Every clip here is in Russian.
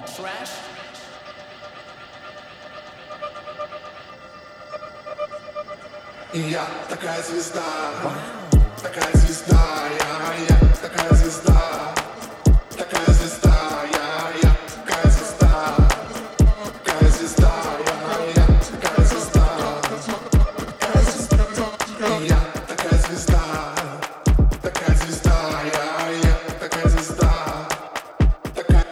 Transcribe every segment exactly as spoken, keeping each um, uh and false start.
Trash. И я такая звезда, такая звезда, я, я такая звезда, такая звезда, я, я такая звезда, такая звезда, я, я такая звезда, такая звезда, и я такая звезда, такая звезда, я, я такая звезда, такая.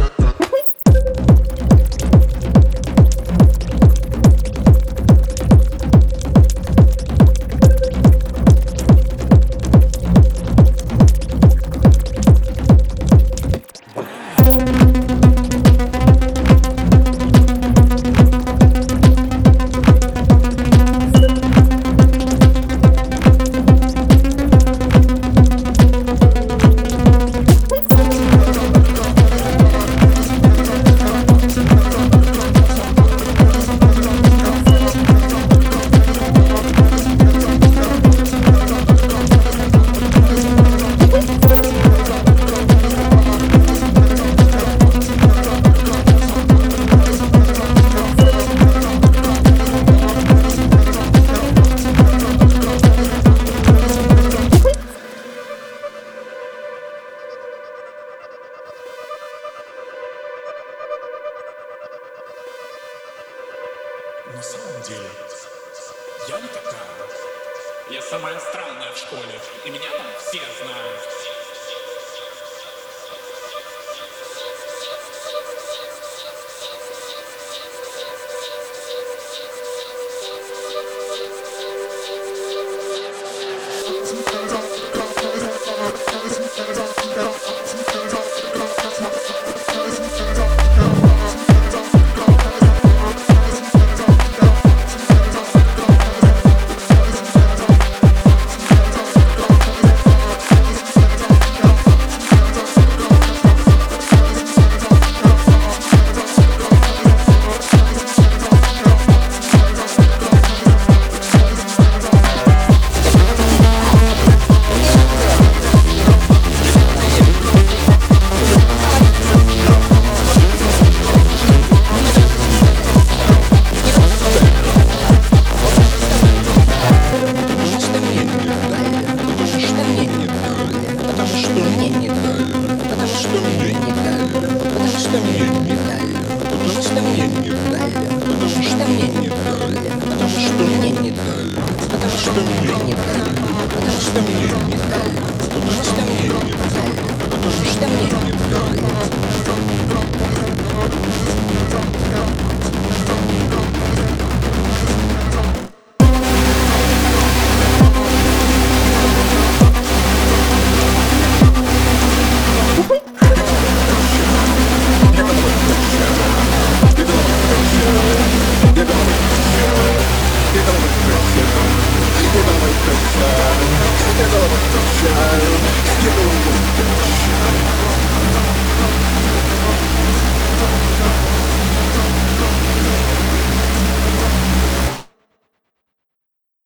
На самом деле, я не такая. Я самая странная в школе, и меня там все знают.